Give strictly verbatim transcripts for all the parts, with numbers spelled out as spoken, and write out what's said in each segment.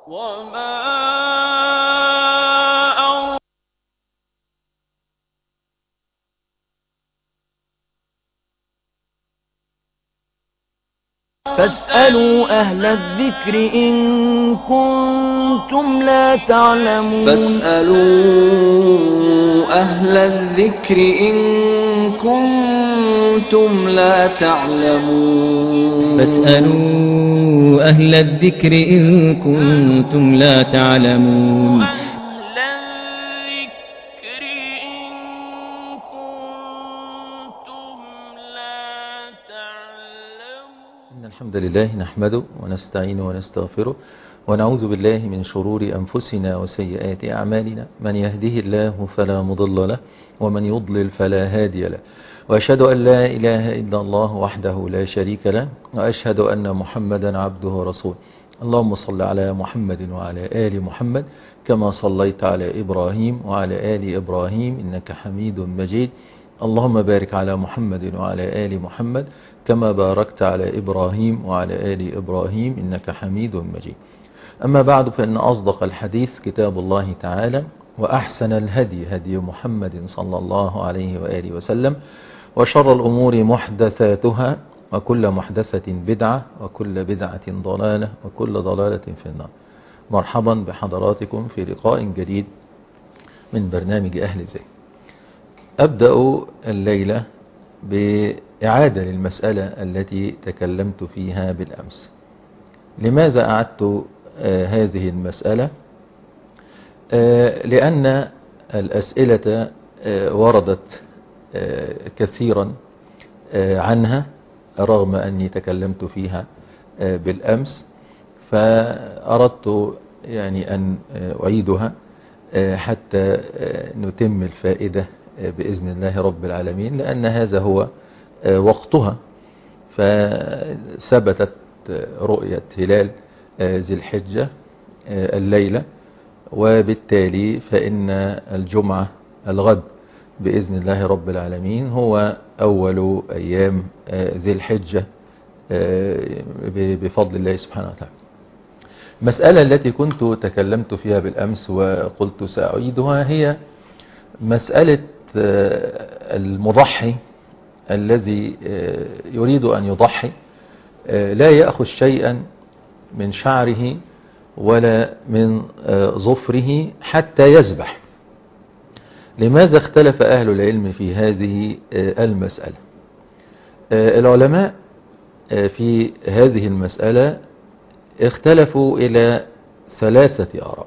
وما فاسألوا أهل الذكر إن كنتم لا تعلمون فاسألوا أهل الذكر إن كنتم لا تعلمون فاسألوا أهل الذكر إن كنتم لا تعلمون أهل الذكر إن كنتم لا تعلمون. إن الحمد لله نحمده ونستعينه ونستغفره ونعوذ بالله من شرور أنفسنا وسيئات أعمالنا. من يهده الله فلا مضل له ومن يضلل فلا هادي له، وأشهد أن لا إله إلا الله وحده لا شريك له، وأشهد أن محمدا عبده ورسوله. اللهم صل على محمد وعلى آل محمد كما صليت على إبراهيم وعلى آل إبراهيم إنك حميد مجيد. اللهم بارك على محمد وعلى آل محمد كما باركت على إبراهيم وعلى آل إبراهيم إنك حميد مجيد. أما بعد، فإن أصدق الحديث كتاب الله تعالى، وأحسن الهدي هدي محمد صلى الله عليه وآله وسلم، وشر الأمور محدثاتها، وكل محدثة بدعة، وكل بدعة ضلالة، وكل ضلالة في النار. مرحبا بحضراتكم في لقاء جديد من برنامج أهل الزين. أبدأ الليلة بإعادة للمسألة التي تكلمت فيها بالأمس. لماذا أعدت آه هذه المسألة؟ آه لأن الأسئلة آه وردت آه كثيرا آه عنها، رغم أني تكلمت فيها آه بالأمس، فأردت يعني أن أعيدها آه حتى آه نتم الفائدة بإذن الله رب العالمين، لأن هذا هو وقتها. فثبتت رؤية هلال ذي الحجة الليلة، وبالتالي فإن الجمعة الغد بإذن الله رب العالمين هو أول أيام ذي الحجة بفضل الله سبحانه وتعالى. المسألة التي كنت تكلمت فيها بالأمس وقلت سأعيدها هي مسألة المضحي الذي يريد أن يضحي، لا يأخذ شيئا من شعره ولا من ظفره حتى يذبح. لماذا اختلف أهل العلم في هذه المسألة؟ العلماء في هذه المسألة اختلفوا إلى ثلاثة آراء.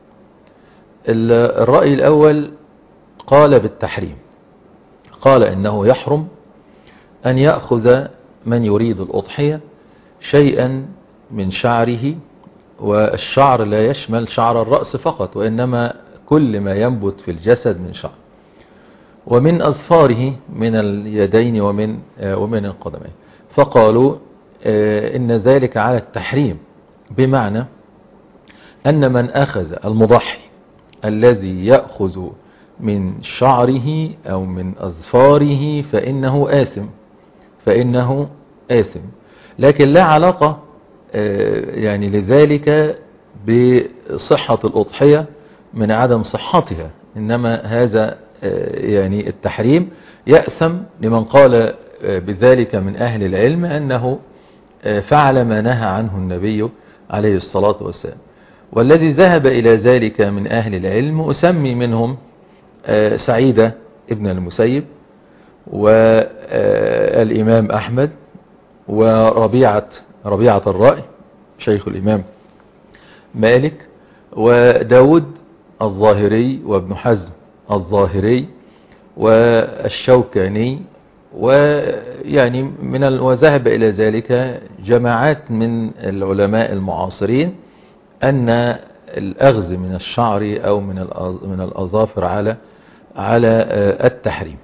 الرأي الأول قال بالتحريم، قال إنه يحرم أن يأخذ من يريد الأضحية شيئا من شعره، والشعر لا يشمل شعر الرأس فقط، وإنما كل ما ينبت في الجسد من شعر، ومن أظفاره من اليدين ومن ومن القدمين. فقالوا إن ذلك على التحريم، بمعنى أن من أخذ المضحي الذي يأخذ من شعره أو من أظفاره فإنه آثم، فإنه آثم. لكن لا علاقة يعني لذلك بصحة الأضحية من عدم صحتها، إنما هذا يعني التحريم يأثم لمن قال بذلك من أهل العلم أنه فعل ما نهى عنه النبي عليه الصلاة والسلام. والذي ذهب إلى ذلك من أهل العلم أسمي منهم سعيد ابن المسيب، والإمام أحمد، وربيعة ربيعة الرأي شيخ الإمام مالك، وداود الظاهري، وابن حزم الظاهري، والشوكاني، ويعني من ال... وذهب إلى ذلك جماعات من العلماء المعاصرين أن الأخذ من الشعر أو من من الأظافر على على التحريم.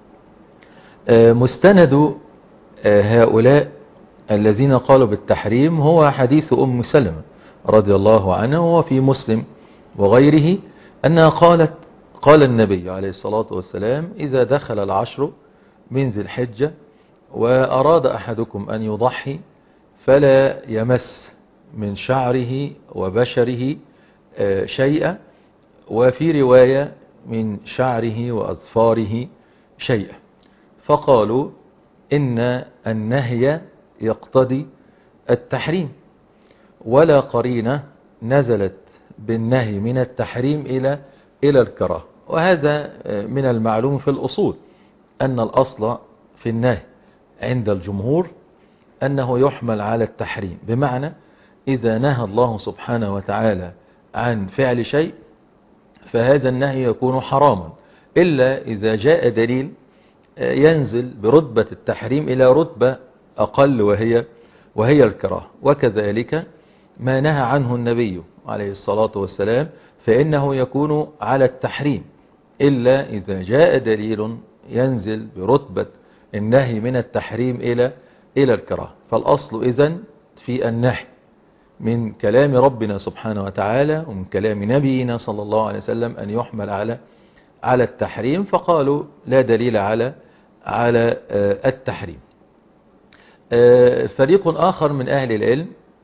مستند هؤلاء الذين قالوا بالتحريم هو حديث أم سلمة رضي الله عنها، وفي مسلم وغيره أنها قالت: قال النبي عليه الصلاة والسلام: إذا دخل العشر من ذي الحجة وأراد أحدكم أن يضحي فلا يمس من شعره وبشره شيئا، وفي رواية من شعره وأظفاره شيئا. فقالوا إن النهي يقتضي التحريم، ولا قرينة نزلت بالنهي من التحريم إلى إلى الكراهة. وهذا من المعلوم في الأصول أن الأصل في النهي عند الجمهور أنه يحمل على التحريم، بمعنى إذا نهى الله سبحانه وتعالى عن فعل شيء فهذا النهي يكون حراما، إلا إذا جاء دليل ينزل برتبة التحريم إلى رتبة أقل وهي وهي الكراهة. وكذلك ما نهى عنه النبي عليه الصلاة والسلام فإنه يكون على التحريم، إلا إذا جاء دليل ينزل برتبة النهي من التحريم إلى إلى الكراهة. فالأصل إذن في النهي من كلام ربنا سبحانه وتعالى ومن كلام نبينا صلى الله عليه وسلم أن يحمل على على التحريم، فقالوا لا دليل على على التحريم. فريق آخر من أهل العلم،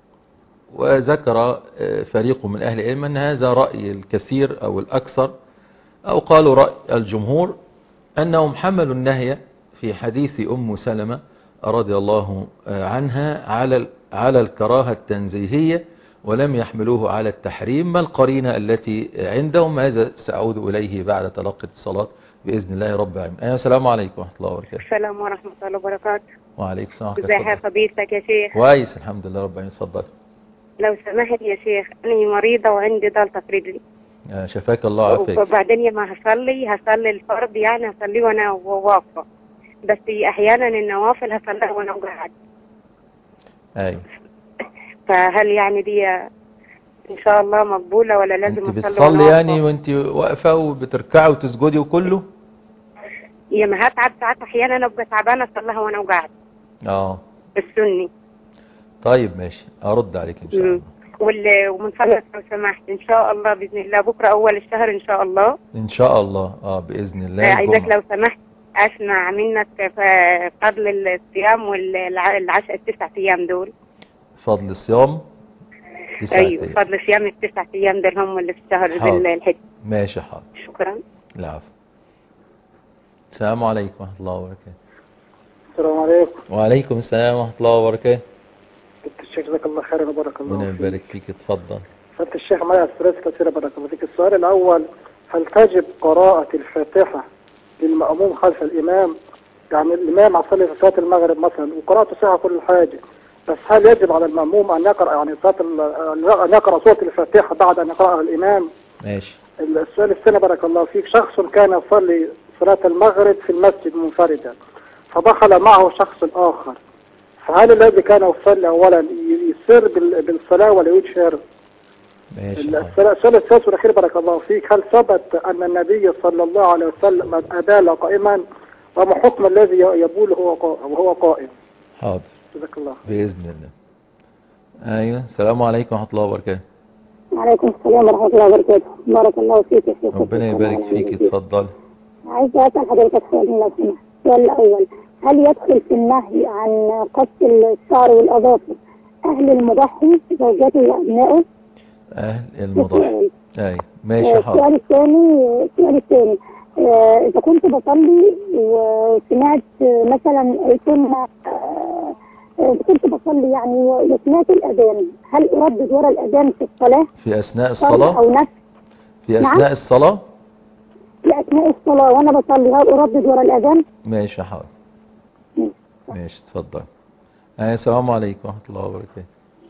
وذكر فريق من أهل العلم أن هذا رأي الكثير أو الأكثر، أو قالوا رأي الجمهور، أنهم حملوا النهي في حديث أم سلمة رضي الله عنها على على الكراهة التنزيهية، ولم يحملوه على التحريم. ما القرينة التي عندهم؟ هذا سأعود إليه بعد تلقي الصلاة بإذن الله رب العالمين. أيها السلام عليكم ورحمة الله وبركاته. السلام ورحمة الله وبركاته. وعليكم السلام ورحمة الله الله. ازي حضرتك يا شيخ؟ كويس الحمد لله رب العالمين. اتفضل. لو سمحت يا شيخ، أنا مريضة وعندي ضلطة في رجلي. شفاك الله وعافاك. وبعدين لما هصلي هصلي الفرض يعني هصلي وأنا واقفة، بس أحيانا النوافل هصليها وأنا قاعد. أيوة. فهل يعني دي إن شاء الله مقبولة ولا لازم أنت أصلي بتصلي يعني وأنت واقفة وبتركعي وتسجدي وكله؟ يا ما هتعب ساعات أحيانا أبقى تعبانة أصليها وأنا قاعد. اه السني. طيب ماشي، أرد عليك إن شاء الله. وال ومنصلي لو سمحت إن شاء الله بإذن الله بكرة أول الشهر إن شاء الله. إن شاء الله اه بإذن الله. عايزك لو سمحت أسمع منك فضل الصيام والعشاء التسع أيام دول. فضل الصيام تسع أيوة أيام. فضل صيام التسع أيام دول هم اللي في الشهر ذي الحج. ماشي حاضر. شكرا. العفو. السلام عليكم ورحمة الله وبركاته. السلام عليكم. وعليكم السلام ورحمة الله وبركاته. فضيلة الشيخ جزاك الله خيرا وبارك الله فيك. ربنا يبارك فيك. اتفضل. فضيلة الشيخ معي أسئلة كثيرة بارك الله فيك. السؤال الأول، هل تجب قراءة الفاتحة للمأموم خلف الإمام؟ يعني الإمام أصلي في صلاة المغرب مثلا وقراءته صحيحة كل حاجة، بس هل يجب على المأموم أن يقرأ يعني صلاة أن يقرأ سورة الفاتحة بعد أن يقرأها الإمام؟ ماشي. السؤال الثاني بارك الله فيك، شخص كان يصلي صلاة المغرب في المسجد منفردا فدخل معه شخص آخر، فهل الذي كان يصلي أولا يسر بالصلاة ولا يجهر؟ السؤال الثالث والأخير بارك الله فيك، هل ثبت أن النبي صلى الله عليه وسلم أبال قائما، وما حكم الذي يبول وهو قائم؟ حاضر. جزاك الله بإذن الله. أيوة. السلام عليكم ورحمة الله وبركاته. وعليكم السلام ورحمة الله وبركاته. بارك الله فيك يا شيخ. ربنا يبارك فيك. اتفضل. عايزة أسأل حضرتك سؤالين لو سمحت. السؤال الأول، هل يدخل في النهي عن قص الشعر والأظافر أهل المضحي زوجاته وأبنائه؟ أهل المضحي. أي ماشي حاضر. السؤال الثاني السؤال الثاني آه إذا كنت بصلي وسمعت مثلا ثم آه كنت بصلي يعني وسمعت الأذان، هل أردد وراء الأذان في الصلاة؟ في أثناء الصلاة؟ أو نفس؟ في أثناء نعم؟ الصلاة؟ في أثناء الصلاة وأنا بصلي هل أردد وراء الأذان؟ ماشي حاضر. ماشي اتفضل. السلام عليكم ورحمة الله وبركاته.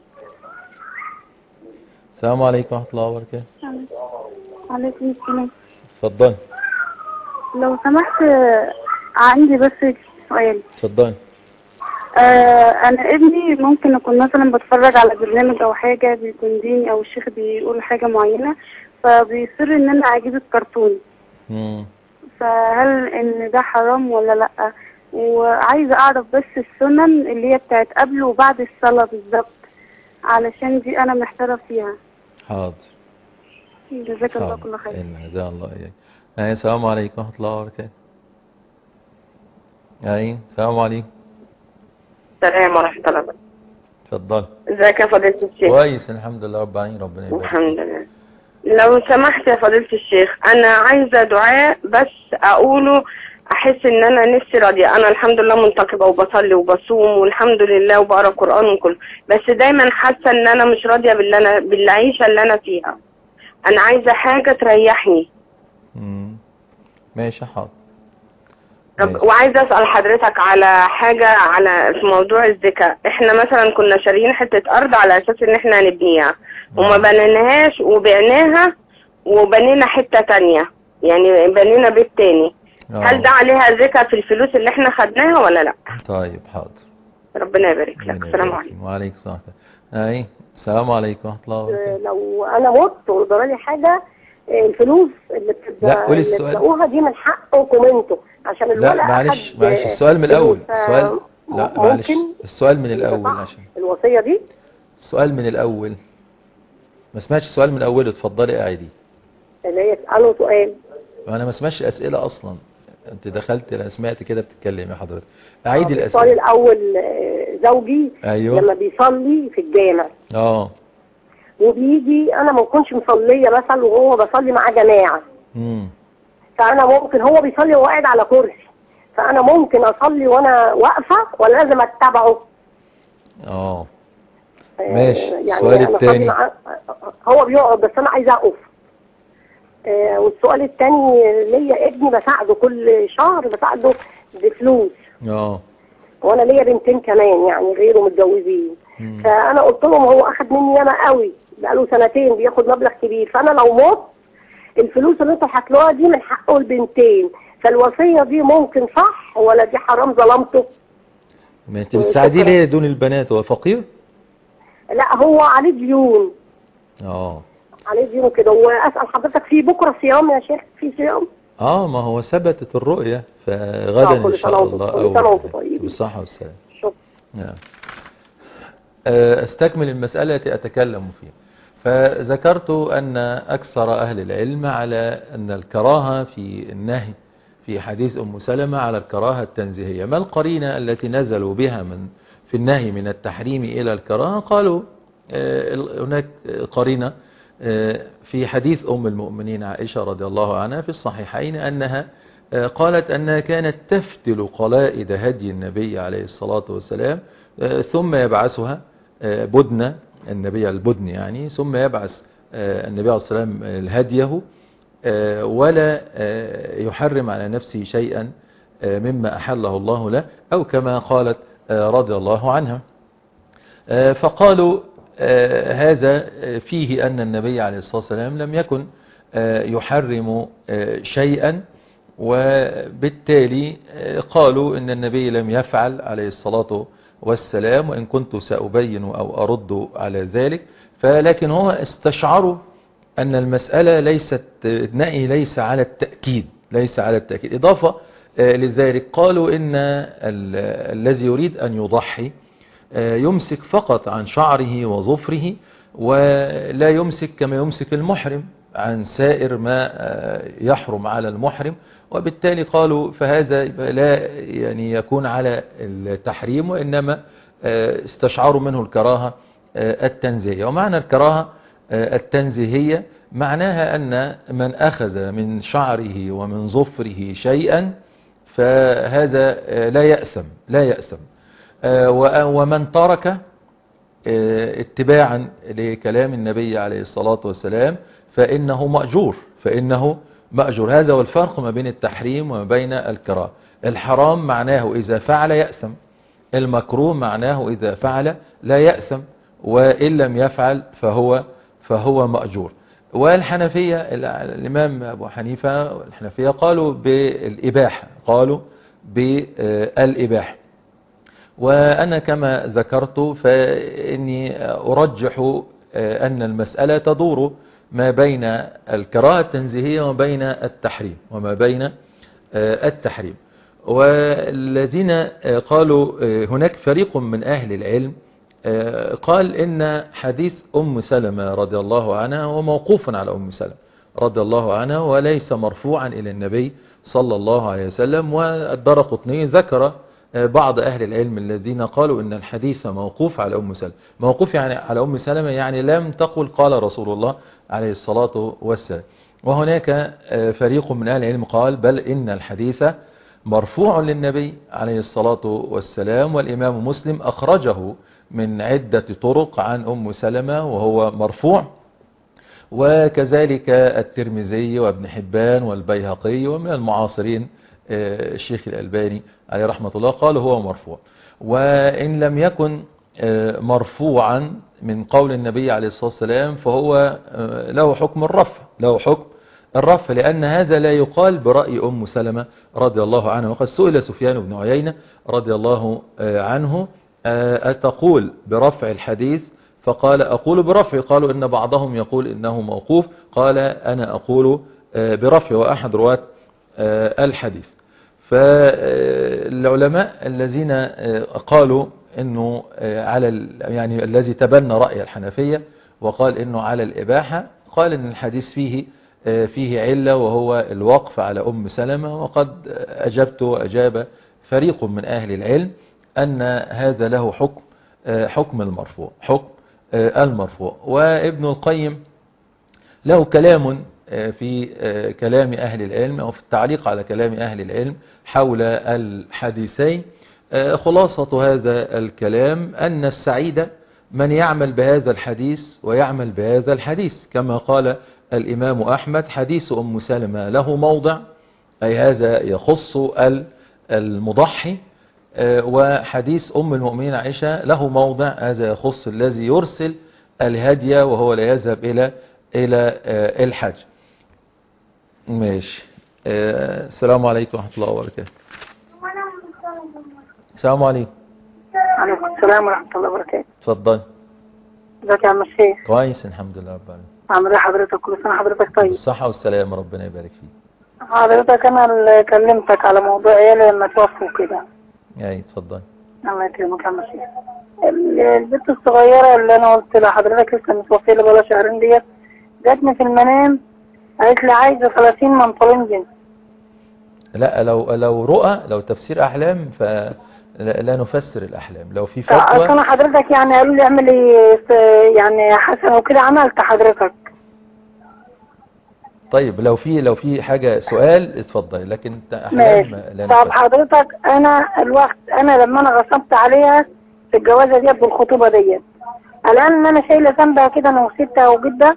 السلام عليكم ورحمة الله وبركاته. وعليكم السلام. اتفضل. لو سمحت عندي بس سؤال. اتفضل. آه انا ابني ممكن اكون مثلا بتفرج على برنامج او حاجة بيكون ديني او الشيخ بيقول حاجة معينة فبيصر ان انا اجيب الكرتون. امم فهل ان ده حرام ولا لا؟ وعايزة اعرف بس السنن اللي هي بتاعت قبل وبعد الصلاة بالظبط، علشان دي انا محتارة فيها. حاضر. جزاك الله كل خير. جزاك الله اياك. اي السلام عليكم ورحمة الله وبركاته. اي السلام عليكم. السلام ورحمة الله وبركاته. اتفضل. ازيك يا فضيلة الشيخ؟ كويس الحمد لله رب العالمين، ربنا يبارك. الحمد لله. لو سمحت يا فضيلة الشيخ، انا عايزة دعاء بس اقوله احس ان انا نفسي راضية. انا الحمد لله منتقبة وبصلي وبصوم والحمد لله وبقرا قرآن وكله، بس دايما حاسة ان انا مش راضية باللي انا بالعيشة اللي انا فيها. انا عايزة حاجة تريحني. امم ماشي حاضر. طب وعايزة اسأل حضرتك على حاجة، على في موضوع الزكاة. احنا مثلا كنا شاريين حتة ارض على اساس ان احنا هنبنيها وما بنيناهاش وبعناها وبنينا حتة تانية، يعني بنينا بيت تاني. أوه. هل ده عليها زكاة في الفلوس اللي احنا خدناها ولا لا؟ طيب حاضر. ربنا يبارك لك. السلام عليكم. وعليكم السلام. اي السلام عليكم ورحمة الله وبركاته. لو انا مت وجرالي حاجة، الفلوس اللي بتلاقوها دي من حقكم انتوا عشان الولد. لا معلش معلش السؤال من الاول. السؤال لا معلش السؤال من الاول عشان الوصية دي. السؤال من الاول ما سمعتش السؤال من اوله، اتفضلي قاعدي. اللي هي اساله سؤال. انا ما سمعتش اسئله اصلا، انت دخلت انا سمعت كده بتتكلم يا حضرتك. اعيدي الاسئله. السؤال الاول، زوجي أيوه. لما بيصلي في الجامع اه وبيجي انا ما بكونش مصليه مثلا وهو بصلي مع جماعه، امم فانا ممكن هو بيصلي وهو قاعد على كرسي، فانا ممكن اصلي وانا واقفه ولا لازم اتبعه؟ اه ماشي. يعني السؤال الثاني هو بيقعد بس انا عايزه اقف. آه والسؤال الثاني، ليا ابني بساعده كل شهر، بساعده بفلوس. اه وانا ليا بنتين كمان يعني غيره متجوزين. فانا قلت لهم هو اخد مني ياما قوي، بقاله سنتين بياخد مبلغ كبير، فانا لو مت الفلوس اللي انتوا هتلاقوها دي من حقه البنتين، فالوصيه دي ممكن صح ولا دي حرام ظلمته؟ ما انت بتساعديه ليه دون البنات؟ هو فقير؟ لا هو عليه ديون. اه عليه ديون كده. واسال حضرتك، في بكره صيام يا شيخ؟ في صيام؟ اه ما هو ثبتت الرؤيه، فغدا ان شاء الله او بالصحه والسلامه. شكرا. نعم. استكمل المساله التي اتكلم فيها. فذكرت ان اكثر اهل العلم على ان الكراهه في النهي في حديث ام سلمة على الكراهه التنزيهيه. ما القرينه التي نزلوا بها من في النهي من التحريم الى الكراهه؟ قالوا هناك قرينه في حديث أم المؤمنين عائشة رضي الله عنها في الصحيحين أنها قالت أنها كانت تفتل قلائد هدي النبي عليه الصلاة والسلام ثم يبعثها بدنة النبي البدن يعني، ثم يبعث النبي عليه الصلاة والسلام الهديه ولا يحرم على نفسه شيئا مما أحله الله له، أو كما قالت رضي الله عنها. فقالوا آه هذا فيه أن النبي عليه الصلاة والسلام لم يكن آه يحرم آه شيئا، وبالتالي آه قالوا إن النبي لم يفعل عليه الصلاة والسلام، وإن كنت سأبين أو أرد على ذلك. فلكن هو استشعروا أن المسألة ليست نهي ليس على التأكيد، ليس على التأكيد. إضافة آه لذلك قالوا إن الذي يريد أن يضحي يمسك فقط عن شعره وظفره، ولا يمسك كما يمسك المحرم عن سائر ما يحرم على المحرم، وبالتالي قالوا فهذا لا يعني يكون على التحريم، وإنما استشعروا منه الكراهة التنزيهية. ومعنى الكراهة التنزيهية معناها أن من أخذ من شعره ومن ظفره شيئا فهذا لا يأثم لا يأثم ومن ترك اتباعا لكلام النبي عليه الصلاة والسلام فإنه مأجور فإنه مأجور. هذا هو الفرق ما بين التحريم وما بين الكراهة. الحرام معناه إذا فعل يأثم، المكروه معناه إذا فعل لا يأثم، وإن لم يفعل فهو فهو مأجور. والحنفية الإمام أبو حنيفة والحنفية قالوا بالإباحة قالوا بالإباحة. وأنا كما ذكرت فإني أرجح أن المسألة تدور ما بين الكراهة التنزيهية وما بين التحريم وما بين التحريم. والذين قالوا هناك فريق من أهل العلم قال إن حديث أم سلمة رضي الله عنها هو موقوف على أم سلمة رضي الله عنها وليس مرفوعا إلى النبي صلى الله عليه وسلم. والدرقطني ذكر بعض أهل العلم الذين قالوا إن الحديث موقوف على أم سلمة. موقوف يعني على أم سلمة يعني لم تقل قال رسول الله عليه الصلاة والسلام. وهناك فريق من أهل العلم قال بل إن الحديث مرفوع للنبي عليه الصلاة والسلام، والإمام مسلم أخرجه من عدة طرق عن أم سلمة وهو مرفوع، وكذلك الترمذي وابن حبان والبيهقي ومن المعاصرين الشيخ الألباني عليه رحمة الله قال هو مرفوع. وإن لم يكن مرفوعا من قول النبي عليه الصلاة والسلام فهو له حكم الرفع، له حكم الرفع، لأن هذا لا يقال برأي أم سلمة رضي الله عنها. وقد سئل سفيان بن عيينة رضي الله عنه أتقول برفع الحديث؟ فقال أقول برفع. قالوا إن بعضهم يقول إنه موقوف، قال أنا أقول برفع، وأحد رواة الحديث. فالعلماء الذين قالوا إنه على يعني الذي تبنى رأي الحنفية وقال إنه على الإباحة، قال إن الحديث فيه فيه علة وهو الوقف على أم سلمة. وقد أجبت وأجاب فريق من أهل العلم أن هذا له حكم حكم المرفوع، حكم المرفوع. وابن القيم له كلام في كلام أهل العلم أو في التعليق على كلام أهل العلم حول الحديثين. خلاصة هذا الكلام أن السعيد من يعمل بهذا الحديث ويعمل بهذا الحديث، كما قال الإمام أحمد حديث أم سلمة له موضع، أي هذا يخص المضحي، وحديث أم المؤمنين عائشة له موضع، هذا يخص الذي يرسل الهدي وهو لا يذهب إلى إلى الحج. ماشي. السلام عليكم ورحمة الله وبركاته. السلام عليكم. عليكم السلام ورحمة الله وبركاته. اتفضل. ازيك يا عم الشيخ؟ كويس الحمد لله رب العالمين. عامل ايه حضرتك؟ كل سنة حضرتك طيب. بالصحة والسلامة، ربنا يبارك فيك. حضرتك انا اللي كلمتك على موضوع عيالي لما توفوا كده. اي اتفضل. الله يكرمك يا عم الشيخ. البنت الصغيرة اللي انا قلت لحضرتك لسه متوفية لي بقالها شهرين ديت، جاتني في المنام قالت لي عايزة ثلاثين منطلين جنس. لا لو لو رؤى، لو تفسير احلام فلا نفسر الاحلام. لو في فتوى اصل انا حضرتك يعني قالوا لي اعملي يعني حسن وكده عملت حضرتك. طيب لو في لو في حاجة سؤال اتفضلي، لكن احلام لا نفسر. طب حضرتك انا الوقت انا لما انا غصبت عليها في الجوازة ديت بالخطوبة ديت، الان ان انا شايلة ذنبها كده انا وستها وجدها.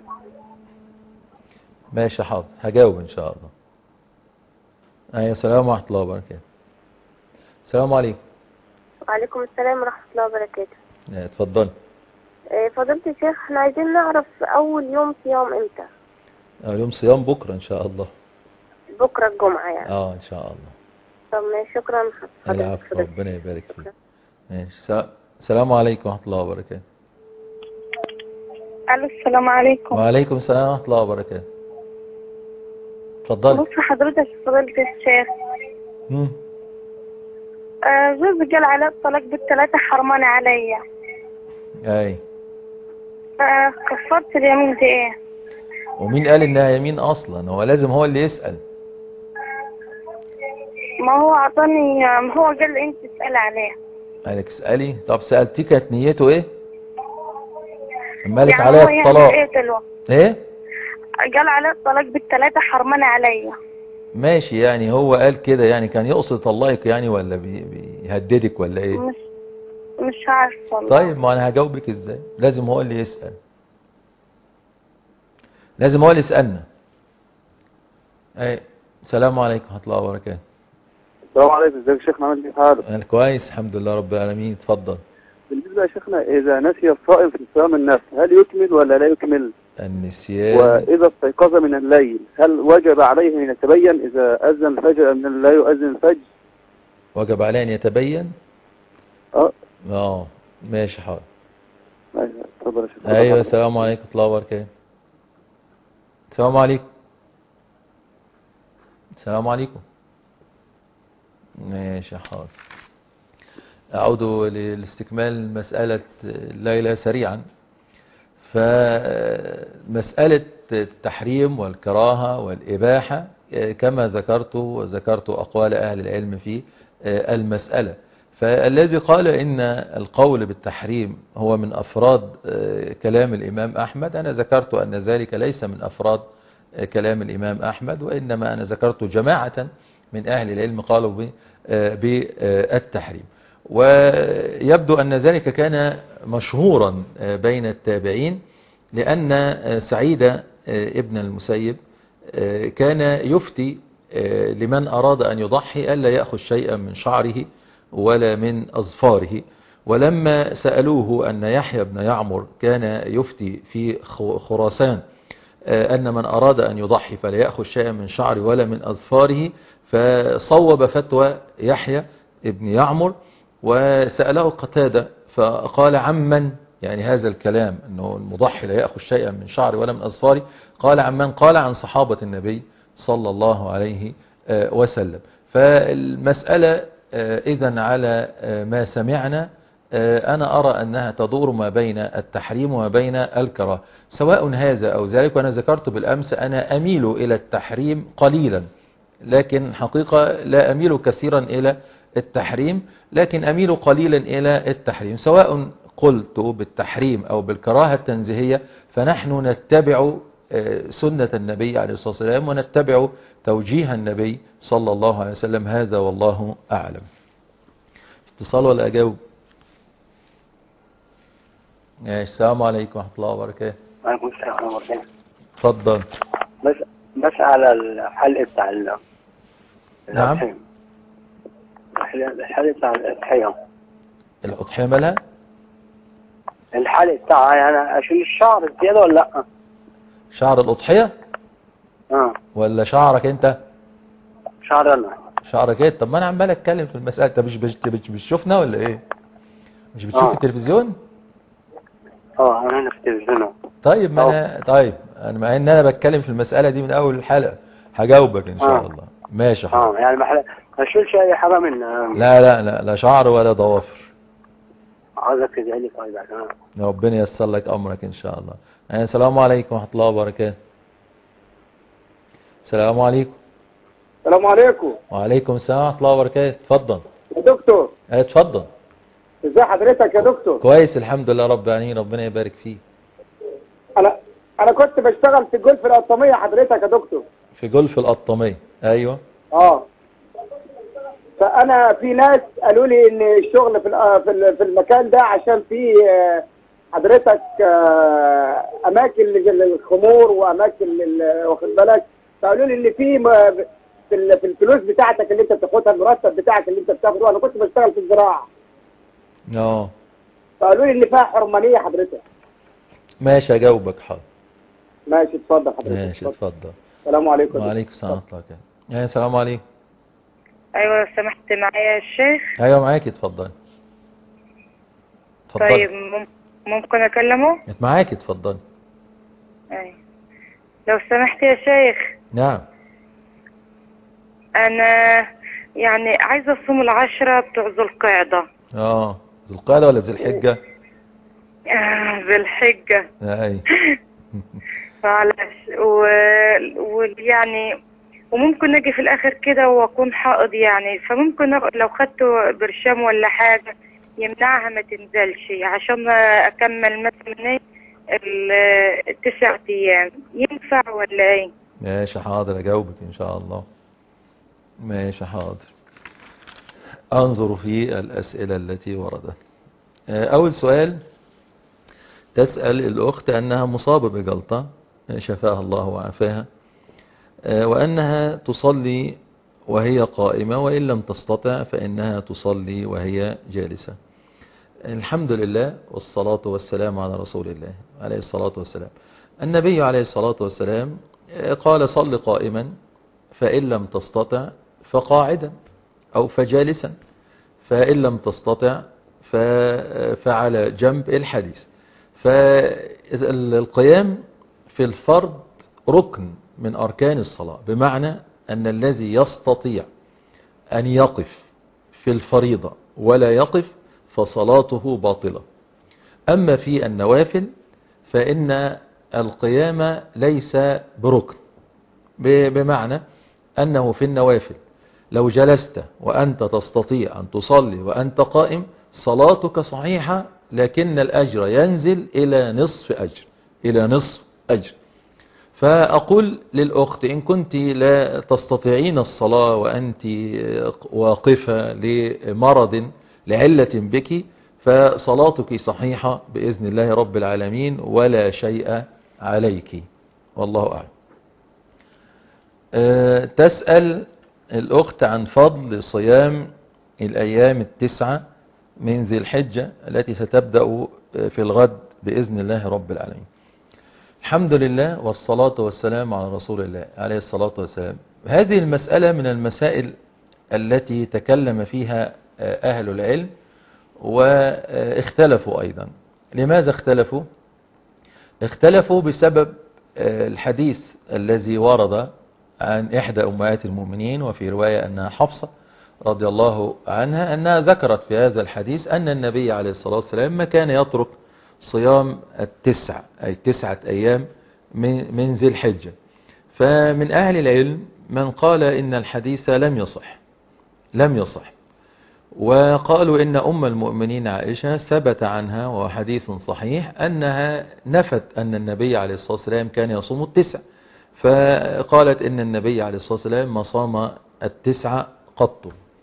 ماشي حاضر، هجاوب ان شاء الله. ايوه السلام ورحمة الله وبركاته. السلام عليكم. وعليكم السلام ورحمة الله وبركاته. اتفضل. فضيلة الشيخ احنا عايزين نعرف اول يوم صيام امتى؟ اول يوم صيام بكرة ان شاء الله. بكرة الجمعة يعني. اه ان شاء الله. طب ماشي شكرا حضرتك. العفو، ربنا يبارك فيك. ماشي. السلام عليكم ورحمة الله وبركاته. الو السلام عليكم. وعليكم السلام ورحمة الله وبركاته. اتفضلي. بص حضرتك فضيلة الشيخ. امم آه جوزي قال على الطلاق بالثلاثة حرمان عليا. اي. فكفرت اليمين دي ايه؟ ومين قال انها يمين اصلا؟ هو لازم هو اللي يسأل. ما هو عطاني، ما هو قال لي انت تسأل عليه. قالك اسألي؟ طب سألتيه كانت نيته ايه؟ مالك يعني عليها الطلاق؟ ايه دلوقتي؟ ايه؟ قال على الطلاق بالثلاثة حرمان عليا. ماشي، يعني هو قال كده، يعني كان يقصد طلقك يعني ولا بي بيهددك ولا ايه؟ مش مش عارفه والله. طيب ما انا هجاوبك ازاي؟ لازم هو اللي يسأل، لازم هو اللي يسألنا. اي. السلام عليكم ورحمة الله وبركاته. السلام عليكم، ازيك يا شيخنا؟ عامل ايه حالك؟ كويس الحمد لله رب العالمين. اتفضل. بالنسبة يا شيخنا اذا نسي الصائم في صيام النفس هل يكمل ولا لا يكمل؟ النسيان. واذا استيقظ من الليل هل وجب عليه ان يتبين اذا اذن الفجر ام لا يؤذن الفجر؟ وجب عليه ان يتبين؟ اه اه ماشي حاضر. ايوه اتفضل يا شيخ. ايوه السلام عليكم ورحمة الله وبركاته. السلام عليكم. السلام عليكم. ماشي حاضر. أعود لاستكمال مسألة الليلة سريعا. فمسألة التحريم والكراهة والإباحة كما ذكرت وذكرت أقوال أهل العلم في المسألة. فالذي قال إن القول بالتحريم هو من أفراد كلام الإمام أحمد، أنا ذكرت أن ذلك ليس من أفراد كلام الإمام أحمد، وإنما أنا ذكرت جماعة من أهل العلم قالوا بالتحريم. ويبدو أن ذلك كان مشهورا بين التابعين، لأن سعيد ابن المسيب كان يفتي لمن أراد أن يضحي ألا يأخذ شيئا من شعره ولا من أظفاره. ولما سألوه أن يحيى بن يعمر كان يفتي في خراسان أن من أراد أن يضحي فلا يأخذ شيئا من شعره ولا من أظفاره، فصوب فتوى يحيى ابن يعمر. وسأله قتادة فقال عمن، يعني هذا الكلام أنه المضحي لا يأخذ شيئا من شعره ولا من أظفاره، قال عمن؟ قال عن صحابة النبي صلى الله عليه وسلم. فالمسألة إذن على ما سمعنا أنا أرى أنها تدور ما بين التحريم وما بين الكراهة، سواء هذا أو ذلك. وأنا ذكرت بالأمس أنا أميل إلى التحريم قليلا، لكن حقيقة لا أميل كثيرا إلى التحريم، لكن أميل قليلا إلى التحريم. سواء قلت بالتحريم أو بالكراهة التنزيهية، فنحن نتبع سنة النبي عليه الصلاة والسلام ونتبع توجيه النبي صلى الله عليه وسلم. هذا والله أعلم. اتصال ولا أجاوب؟ السلام عليكم ورحمة الله وبركاته. وعليكم السلام ورحمة الله وبركاته. اتفضل. بس بس على الحلقة بتاع ال نعم. الحلقة بتاع الأضحية. الأضحية مالها؟ الحلقة بتاعها يعني أشيل الشعر زيادة ولا لأ؟ شعر الأضحية؟ اه ولا شعرك أنت؟ شعر أنا. شعرك إيه؟ طب ما أنا عمال أتكلم في المسألة، أنت مش مش بتشوفنا ولا إيه؟ مش بتشوف آه. التلفزيون؟ اه أنا هنا في التلفزيون. طيب ما أنا طيب أنا مع إن أنا بتكلم في المسألة دي من أول الحلقة هجاوبك إن شاء آه. الله. ماشي حاضر. اه يعني ما أشيلش أي حاجة من. لا لا لا لا شعر ولا ضوافر. عاوزك تدعي لي طيب عشان ربنا ييسر لك أمرك إن شاء الله. يعني السلام عليكم ورحمة الله وبركاته. السلام عليكم. السلام عليكم. وعليكم السلام ورحمة الله وبركاته. اتفضل يا دكتور. اه اتفضل. ازي حضرتك يا دكتور؟ كويس الحمد لله رب العالمين، ربنا يبارك فيك. انا انا كنت بشتغل في جولف القطامية حضرتك يا دكتور. في جولف القطامية ايوه. اه فانا في ناس قالوا لي ان الشغل في في المكان ده عشان في حضرتك اماكن للخمور واماكن واخد بالك، فقالوا لي ان في في الفلوس بتاعتك اللي انت بتاخدها، المرتب بتاعك اللي انت بتاخده، انا كنت بشتغل في الزراعه. اه فقالوا لي ان فيها حرمانيه حضرتك. ماشي اجاوبك حاضر. ماشي اتفضل حضرتك. ماشي اتفضل. السلام عليكم. وعليكم السلام ورحمه الله وبركاته. يعني السلام عليكم. ايوه لو سمحت معايا الشيخ. ايوه معاكي اتفضلي. اتفضلي. طيب ممكن اكلمه؟ معاكي اتفضلي. ايوه لو سمحت يا شيخ. نعم. انا يعني عايزه اصوم العشرة بتوع ذو القعده. اه ذو القعده ولا ذي الحجه؟ آه ذي الحجه. اي معلش ويعني وممكن اجي في الاخر كده واكون حائض يعني، فممكن لو خدت برشام ولا حاجه يمنعها ما تنزلش عشان اكمل مثلا التسع ايام، ينفع ولا ايه؟ ماشي حاضر اجاوبك ان شاء الله. ماشي حاضر. انظر في الاسئله التي وردت. اول سؤال تسأل الاخت انها مصابه بجلطه شفاها الله وعافاها، وأنها تصلي وهي قائمة، وإن لم تستطع فإنها تصلي وهي جالسة. الحمد لله والصلاة والسلام على رسول الله عليه الصلاة والسلام. النبي عليه الصلاة والسلام قال صل قائما فإن لم تستطع فقاعدا أو فجالسا، فإن لم تستطع فعلى جنب الحديث. فالقيام في الفرض ركن من أركان الصلاة، بمعنى أن الذي يستطيع أن يقف في الفريضة ولا يقف فصلاته باطلة. أما في النوافل فإن القيام ليس بركن، بمعنى أنه في النوافل لو جلست وأنت تستطيع أن تصلي وأنت قائم صلاتك صحيحة، لكن الأجر ينزل إلى نصف أجر إلى نصف أجر. فأقول للأخت إن كنت لا تستطيعين الصلاة وأنت واقفة لمرض لعلة بك، فصلاتك صحيحة بإذن الله رب العالمين ولا شيء عليك، والله أعلم. أه تسأل الأخت عن فضل صيام الأيام التسعة من ذي الحجة التي ستبدأ في الغد بإذن الله رب العالمين. الحمد لله والصلاة والسلام على رسول الله عليه الصلاة والسلام. هذه المسألة من المسائل التي تكلم فيها أهل العلم واختلفوا أيضا. لماذا اختلفوا؟ اختلفوا بسبب الحديث الذي ورد عن إحدى أمهات المؤمنين، وفي رواية أنها حفصة رضي الله عنها، أنها ذكرت في هذا الحديث أن النبي عليه الصلاة والسلام ما كان يترك صيام التسع أي تسعة أيام من ذي الحجة. فمن أهل العلم من قال إن الحديث لم يصح لم يصح وقالوا إن أم المؤمنين عائشة ثبت عنها وحديث صحيح أنها نفت أن النبي عليه الصلاة والسلام كان يصوم التسع، فقالت إن النبي عليه الصلاة والسلام ما صام التسع قط.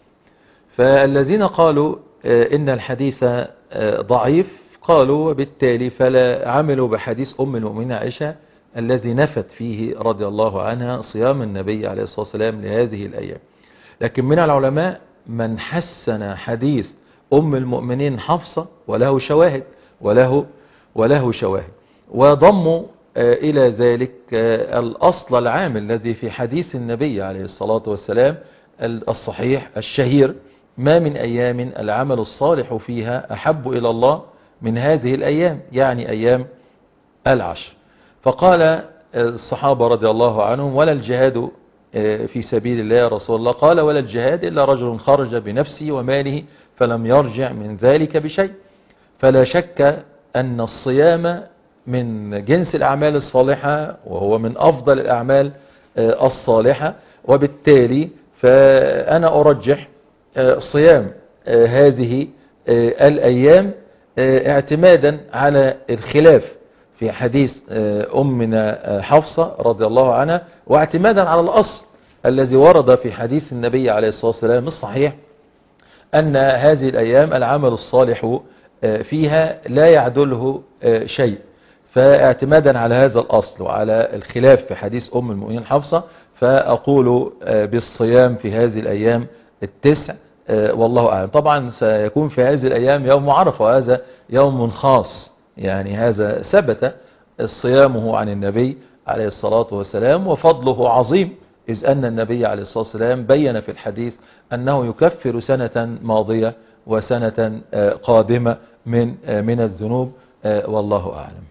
فالذين قالوا إن الحديث ضعيف قالوا وبالتالي فلا عملوا بحديث أم المؤمنين عائشة الذي نفت فيه رضي الله عنها صيام النبي عليه الصلاة والسلام لهذه الأيام. لكن من العلماء من حسن حديث أم المؤمنين حفصة وله شواهد وله وله شواهد وضموا إلى ذلك الأصل العام الذي في حديث النبي عليه الصلاة والسلام الصحيح الشهير: ما من أيام العمل الصالح فيها أحب إلى الله من هذه الأيام، يعني أيام العشر. فقال الصحابة رضي الله عنهم: ولا الجهاد في سبيل الله يا رسول الله؟ قال: ولا الجهاد إلا رجل خرج بنفسه وماله فلم يرجع من ذلك بشيء. فلا شك أن الصيام من جنس الأعمال الصالحة وهو من أفضل الأعمال الصالحة، وبالتالي فأنا أرجح صيام هذه الأيام اعتمادا على الخلاف في حديث أمنا حفصة رضي الله عنها، واعتمادا على الأصل الذي ورد في حديث النبي عليه الصلاة والسلام الصحيح أن هذه الأيام العمل الصالح فيها لا يعدله شيء. فاعتمادا على هذا الأصل وعلى الخلاف في حديث أم المؤمنين حفصة فأقول بالصيام في هذه الأيام التسع، والله أعلم. طبعا سيكون في هذه الأيام يوم عرفة، وهذا يوم خاص، يعني هذا ثبت صيامه عن النبي عليه الصلاة والسلام وفضله عظيم، إذ أن النبي عليه الصلاة والسلام بين في الحديث أنه يكفر سنة ماضية وسنة قادمة من من الذنوب، والله أعلم.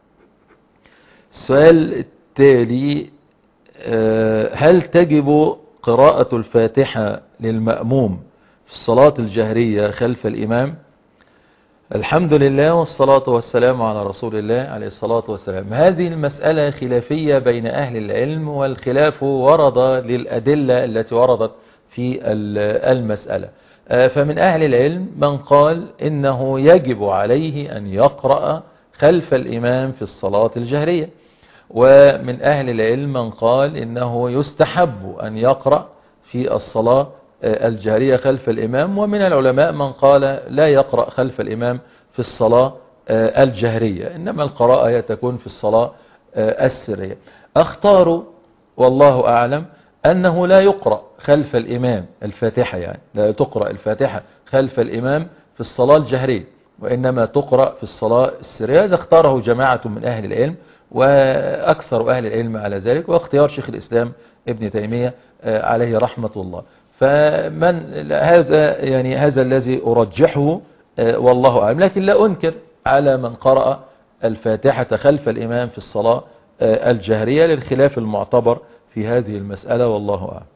السؤال التالي: هل تجب قراءة الفاتحة للمأموم في الصلاة الجهرية خلف الإمام؟ الحمد لله والصلاة والسلام على رسول الله عليه الصلاة والسلام. هذه المسألة خلافية بين أهل العلم، والخلاف ورد للأدلة التي وردت في المسألة. فمن أهل العلم من قال إنه يجب عليه أن يقرأ خلف الإمام في الصلاة الجهرية، ومن أهل العلم من قال إنه يستحب أن يقرأ في الصلاة الجهرية خلف الإمام، ومن العلماء من قال لا يقرأ خلف الإمام في الصلاة الجهرية، إنما القراءة تكون في الصلاة السرية. أختار والله أعلم أنه لا يقرأ خلف الإمام الفاتحة، يعني لا تقرأ الفاتحة خلف الإمام في الصلاة الجهرية، وإنما تقرأ في الصلاة السرية. هذا اختاره جماعة من أهل العلم وأكثر أهل العلم على ذلك، واختيار شيخ الإسلام ابن تيمية عليه رحمة الله. فمن هذا يعني هذا الذي أرجحه والله أعلم، لكن لا أنكر على من قرأ الفاتحة خلف الإمام في الصلاة الجهرية للخلاف المعتبر في هذه المسألة، والله أعلم.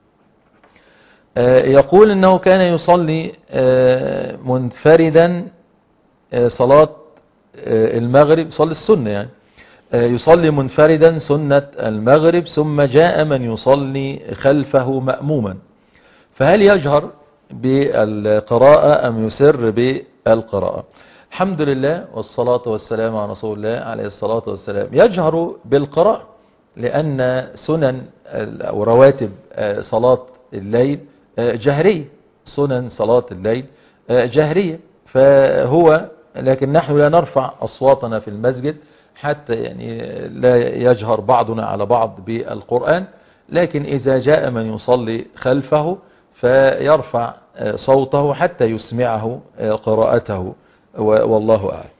يقول إنه كان يصلي منفردا صلاة المغرب، يصلي السنة يعني يصلي منفردا سنة المغرب، ثم جاء من يصلي خلفه مأموما، فهل يجهر بالقراءة أم يسر بالقراءة؟ الحمد لله والصلاة والسلام على رسول الله عليه الصلاة والسلام. يجهر بالقراءة لأن سنن أو رواتب صلاة الليل جهرية، سنن صلاة الليل جهرية، فهو لكن نحن لا نرفع أصواتنا في المسجد حتى يعني لا يجهر بعضنا على بعض بالقرآن، لكن إذا جاء من يصلي خلفه فيرفع صوته حتى يسمعه قراءته، والله أعلم.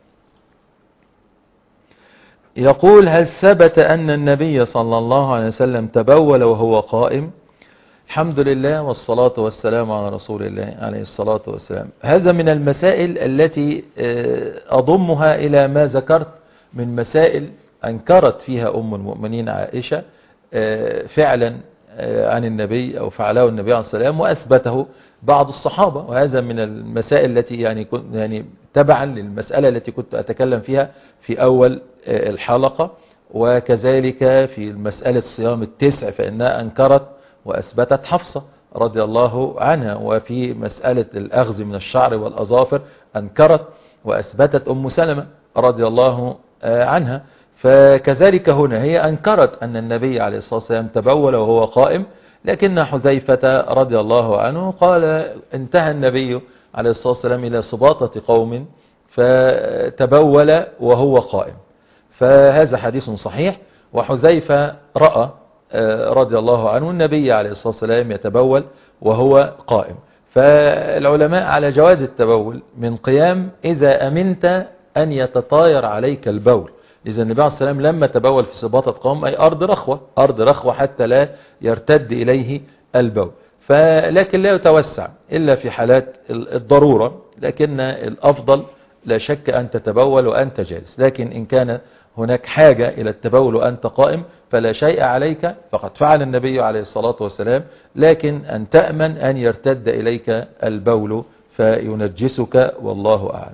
يقول: هل ثبت أن النبي صلى الله عليه وسلم تبول وهو قائم؟ الحمد لله والصلاة والسلام على رسول الله عليه الصلاة والسلام. هذا من المسائل التي أضمها إلى ما ذكرت من مسائل أنكرت فيها أم المؤمنين عائشة فعلا عن النبي أو فعله النبي عليه الصلاة والسلام وأثبته بعض الصحابة، وهذا من المسائل التي يعني يعني تبعا للمسألة التي كنت أتكلم فيها في أول الحلقة، وكذلك في مسألة صيام التسع فإنها أنكرت وأثبتت حفصة رضي الله عنها، وفي مسألة الأخذ من الشعر والأظافر أنكرت وأثبتت أم سلمة رضي الله عنها. فكذلك هنا هي أنكرت أن النبي عليه الصلاة والسلام تبول وهو قائم، لكن حذيفة رضي الله عنه قال: انتهى النبي عليه الصلاة والسلام إلى سباطة قوم فتبول وهو قائم، فهذا حديث صحيح. وحذيفة رأى رضي الله عنه النبي عليه الصلاة والسلام يتبول وهو قائم، فالعلماء على جواز التبول من قيام إذا أمنت أن يتطاير عليك البول. إذا النبي عليه الصلاة والسلام لما تبول في سباطة قوم أي أرض رخوة، أرض رخوة حتى لا يرتد إليه البول، فلكن لا يتوسع إلا في حالات الضرورة، لكن الأفضل لا شك أن تتبول وأنت جالس، لكن إن كان هناك حاجة إلى التبول وأنت قائم فلا شيء عليك، فقد فعل النبي عليه الصلاة والسلام، لكن أن تأمن أن يرتد إليك البول فينجسك، والله أعلم.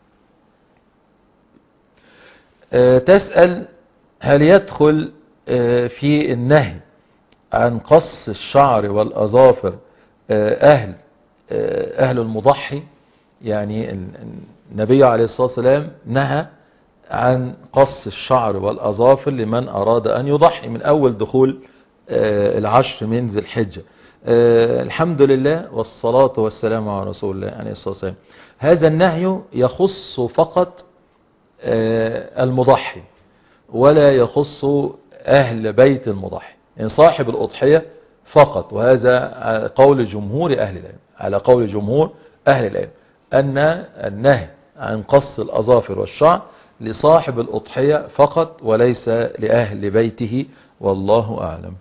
تسأل: هل يدخل في النهي عن قص الشعر والأظافر أهل أهل المضحي؟ يعني النبي عليه الصلاة والسلام نهى عن قص الشعر والأظافر لمن أراد أن يضحي من أول دخول العشر من ذي الحجة. الحمد لله والصلاة والسلام على رسول الله عليه الصلاة والسلام. هذا النهي يخص فقط المضحي ولا يخص أهل بيت المضحي، يعني صاحب الأضحية فقط، وهذا قول جمهور أهل العلم، على قول جمهور أهل العلم أن النهي عن قص الأظافر والشعر لصاحب الأضحية فقط وليس لأهل بيته، والله أعلم.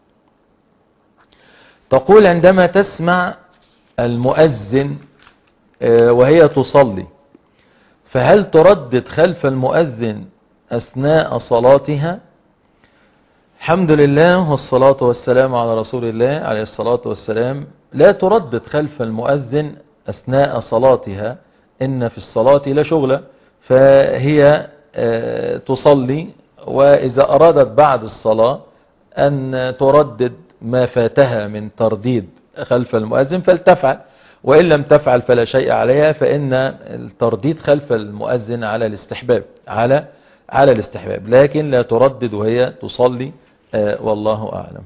تقول: عندما تسمع المؤذن وهي تصلي فهل تردد خلف المؤذن أثناء صلاتها؟ الحمد لله والصلاة والسلام على رسول الله عليه الصلاة والسلام. لا تردد خلف المؤذن أثناء صلاتها، إن في الصلاة لشغلة، فهي تصلي، وإذا أرادت بعد الصلاة أن تردد ما فاتها من ترديد خلف المؤذن فلتفعل، وإن لم تفعل فلا شيء عليها، فإن الترديد خلف المؤذن على الاستحباب، على على الاستحباب، لكن لا تردد وهي تصلي، والله أعلم.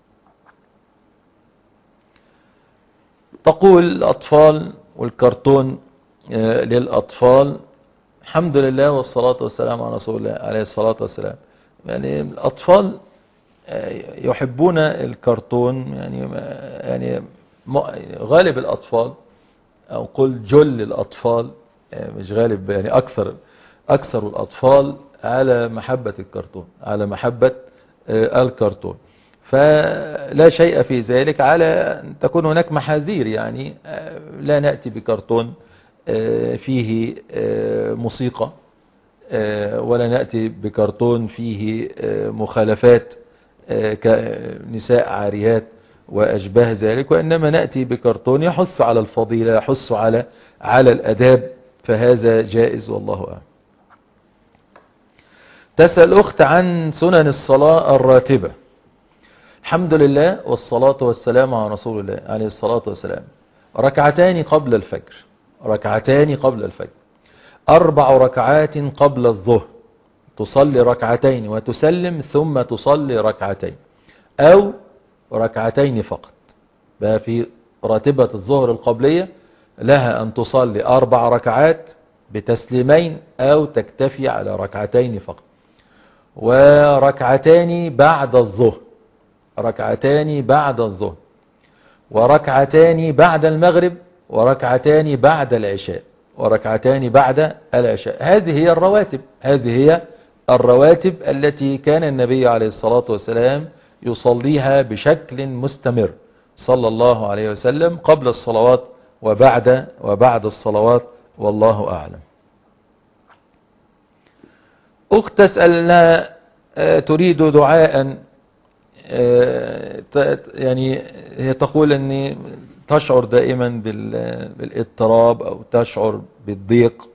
تقول: الأطفال والكرتون للأطفال. الحمد لله والصلاة والسلام على رسول الله عليه الصلاة والسلام. يعني الأطفال يحبون الكرتون، يعني يعني غالب الأطفال أو قل جل الأطفال، مش غالب، يعني أكثر أكثر الأطفال على محبة الكرتون، على محبة الكرتون، فلا شيء في ذلك، على أن تكون هناك محاذير، يعني لا نأتي بكرتون فيه موسيقى، ولا نأتي بكرتون فيه مخالفات كنساء عاريات وأشباه ذلك، وإنما نأتي بكرتون يحث على الفضيلة، يحث على على الأداب، فهذا جائز، والله أعلم. تسأل أخت عن سنن الصلاة الراتبة. الحمد لله والصلاة والسلام على رسول الله عليه الصلاة والسلام. ركعتان قبل الفجر، ركعتان قبل الفجر. أربع ركعات قبل الظهر، تصلي ركعتين وتسلم ثم تصلي ركعتين، أو ركعتين فقط. بقى في راتبة الظهر القبلية لها أن تصلي أربع ركعات بتسليمين أو تكتفي على ركعتين فقط. وركعتان بعد الظهر، ركعتان بعد الظهر، وركعتان بعد المغرب، وركعتان بعد العشاء، وركعتان بعد العشاء. هذه هي الرواتب، هذه هي الرواتب التي كان النبي عليه الصلاة والسلام يصليها بشكل مستمر صلى الله عليه وسلم قبل الصلوات وبعد وبعد الصلوات، والله أعلم. أخت تسألنا تريد دعاء، يعني هي تقول أني تشعر دائما بالاضطراب أو تشعر بالضيق،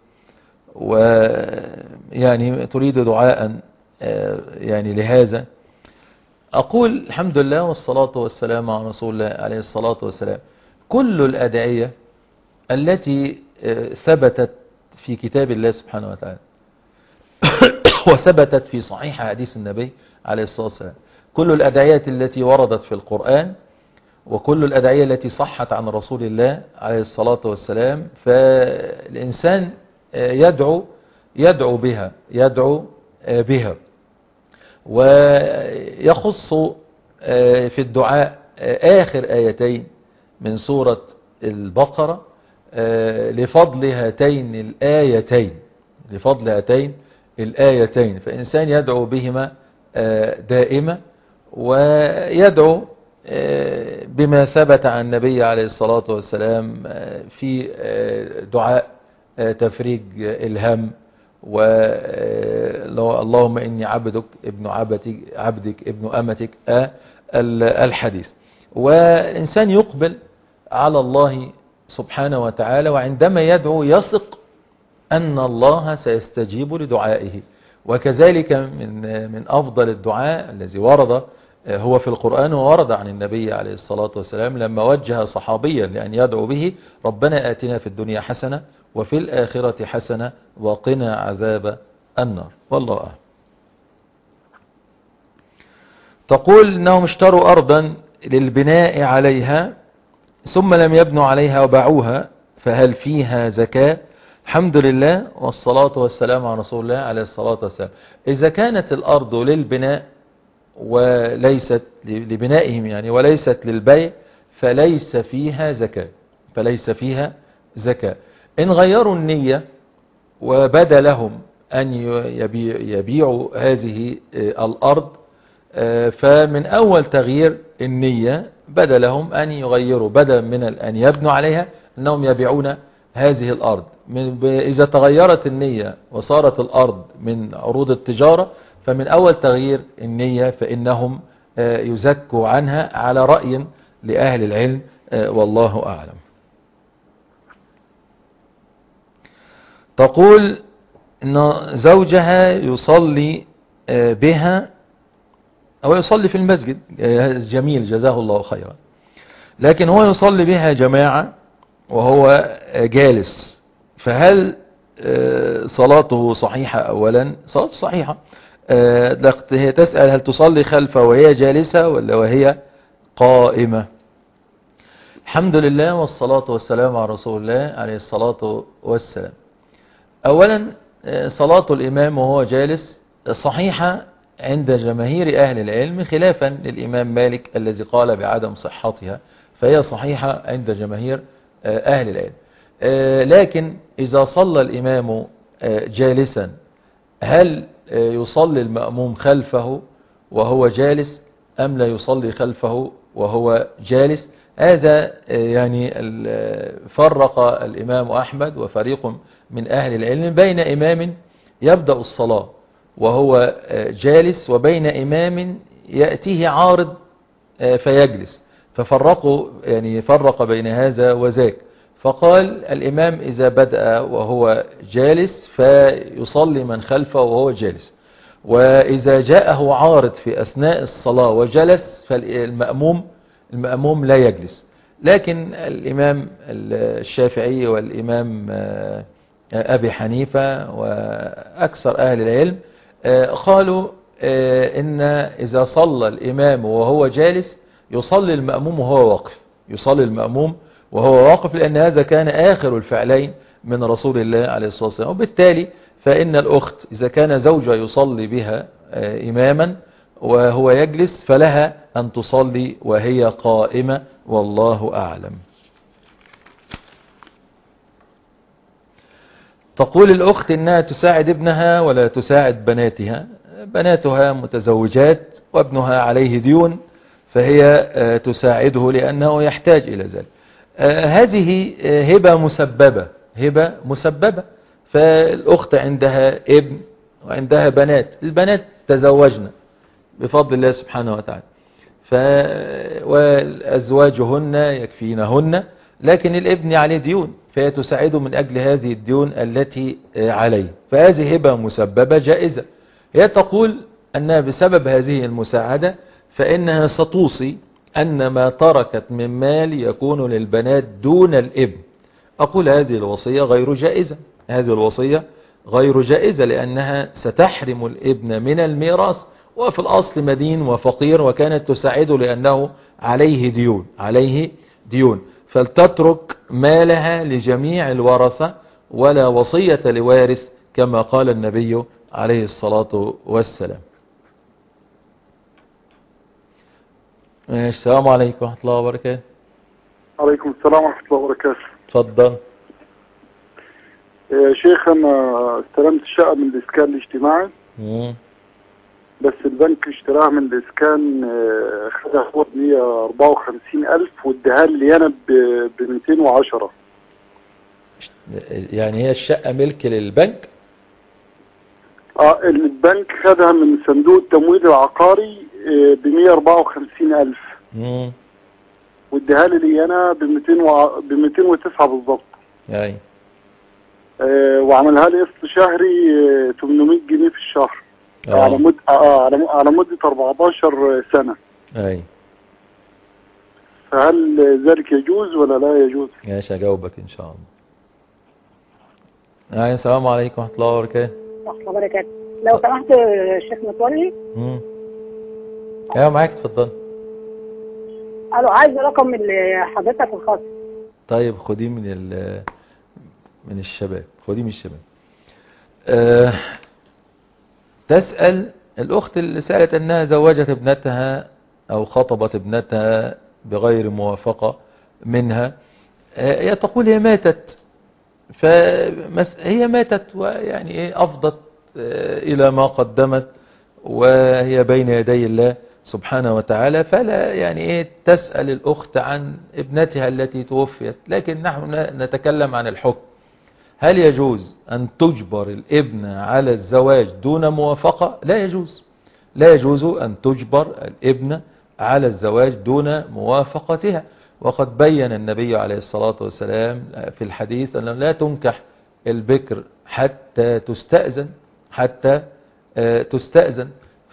ويعني تريد دعاء يعني لهذا. أقول الحمد لله والصلاة والسلام على رسول الله عليه الصلاة والسلام. كل الأدعية التي ثبتت في كتاب الله سبحانه وتعالى وثبتت في صحيح حديث النبي عليه الصلاة والسلام، كل الأدعية التي وردت في القرآن، وكل الأدعية التي صحت عن رسول الله عليه الصلاة والسلام، فالإنسان يدعو يدعو بها يدعو بها ويخص في الدعاء آخر آيتين من سورة البقرة لفضل هاتين الآيتين لفضل هاتين الآيتين فإنسان يدعو بهما دائما، ويدعو بما ثبت عن النبي عليه الصلاة والسلام في دعاء تفريج الهم، اللهم إني عبدك ابن عبدك, عبدك ابن أمتك الحديث. والإنسان يقبل على الله سبحانه وتعالى، وعندما يدعو يثق أن الله سيستجيب لدعائه. وكذلك من من أفضل الدعاء الذي ورد هو في القرآن وورد عن النبي عليه الصلاة والسلام لما وجه صحابيا لأن يدعو به: ربنا آتنا في الدنيا حسنة وفي الآخرة حسنة وقنا عذاب النار، والله أعلم. تقول إنهم اشتروا أرضا للبناء عليها ثم لم يبنوا عليها وباعوها، فهل فيها زكاة؟ الحمد لله والصلاة والسلام على رسول الله عليه الصلاة والسلام. إذا كانت الأرض للبناء وليست لبنائهم يعني وليست للبيع فليس فيها زكاة فليس فيها زكاة. إن غيروا النية وبدا لهم أن يبيعوا هذه الأرض، فمن أول تغيير النية بدا لهم أن يغيروا، بدا من أن يبنوا عليها أنهم يبيعون هذه الأرض. إذا تغيرت النية وصارت الأرض من عروض التجارة فمن أول تغيير النية فإنهم يزكوا عنها على رأي لأهل العلم، والله أعلم. تقول إن زوجها يصلي بها أو يصلي في المسجد، جميل جزاه الله خيرا، لكن هو يصلي بها جماعة وهو جالس، فهل صلاته صحيحة؟ أولا صلاته صحيحة. هي تسأل هل تصلي خلفه وهي جالسة ولا وهي قائمة؟ الحمد لله والصلاة والسلام على رسول الله عليه الصلاة والسلام. أولا صلاة الإمام وهو جالس صحيحة عند جماهير أهل العلم، خلافا للإمام مالك الذي قال بعدم صحتها، فهي صحيحة عند جماهير أهل العلم. لكن إذا صلى الإمام جالسا هل يصلي المأموم خلفه وهو جالس أم لا يصلي خلفه وهو جالس؟ هذا يعني فرق الإمام أحمد وفريق من أهل العلم بين إمام يبدأ الصلاة وهو جالس وبين إمام يأتيه عارض فيجلس، ففرقوا يعني فرق بين هذا وذاك، فقال الإمام إذا بدأ وهو جالس فيصلي من خلفه وهو جالس، وإذا جاءه عارض في أثناء الصلاة وجلس فالمأموم المأموم لا يجلس. لكن الإمام الشافعي والإمام أبي حنيفة وأكثر أهل العلم قالوا إن إذا صلى الإمام وهو جالس يصلي المأموم وهو واقف، يصلي المأموم وهو واقف، لأن هذا كان آخر الفعلين من رسول الله عليه الصلاة والسلام. وبالتالي فإن الأخت إذا كان زوجها يصلي بها إماما وهو يجلس فلها أن تصلي وهي قائمة، والله أعلم. تقول الأخت إنها تساعد ابنها ولا تساعد بناتها. بناتها متزوجات وابنها عليه ديون، فهي تساعده لأنه يحتاج إلى ذلك. هذه هبة مسببة، هبة مسببة. فالأخت عندها ابن وعندها بنات، البنات تزوجنا بفضل الله سبحانه وتعالى، ف وأزواجهن يكفينهن، لكن الابن عليه ديون فهي تساعده من أجل هذه الديون التي عليه، فهذه هبة مسببة جائزة. هي تقول أنها بسبب هذه المساعدة فإنها ستوصي أن ما تركت من مال يكون للبنات دون الابن. أقول هذه الوصية غير جائزة، هذه الوصية غير جائزة لأنها ستحرم الابن من الميراث، وفي الأصل مدين وفقير وكانت تساعده لأنه عليه ديون، عليه ديون، فلتترك مالها لجميع الورثة ولا وصية لوارث كما قال النبي عليه الصلاة والسلام. السلام عليكم ورحمة الله وبركاته. عليكم السلام ورحمة الله وبركاته. تفضل. يا شيخ أنا استلمت الشقة من الإسكان الاجتماعي، مم. بس البنك اشتراها من الإسكان خدها هو ب مية وأربعة وخمسين ألف واداها لي أنا ب ميتين وعشرة. يعني هي الشقة ملك للبنك؟ اه البنك خدها من صندوق التمويل العقاري ب مية وأربعة وخمسين ألف واداها لي انا ب ميتين وتسعة بالظبط. اي آه وعملها لي قسط شهري آه ثمانمية جنيه في الشهر. آه. على مد آه على على مده أربعتاشر سنة. اي فهل ذلك يجوز ولا لا يجوز؟ ماشي اجاوبك ان شاء الله. اي السلام عليكم ورحمة الله وبركاته. ورحمة الله وبركاته. لو سمحت الشيخ متولي. امم ايوه معاك اتفضل. الو عايز رقم حضرتك الخاص. طيب خديه من ال من الشباب، خديه من الشباب. أه تسأل الأخت اللي سألت أنها زوجت ابنتها أو خطبت ابنتها بغير موافقة منها. أه هي تقول هي ماتت، فهي ماتت ويعني ايه أفضت أه إلى ما قدمت وهي بين يدي الله سبحانه وتعالى، فلا يعني ايه تسأل الأخت عن ابنتها التي توفيت. لكن نحن نتكلم عن الحكم، هل يجوز أن تجبر الابن على الزواج دون موافقة؟ لا يجوز، لا يجوز أن تجبر الابن على الزواج دون موافقتها. وقد بين النبي عليه الصلاة والسلام في الحديث أن لا تنكح البكر حتى تستأذن، حتى تستأذن،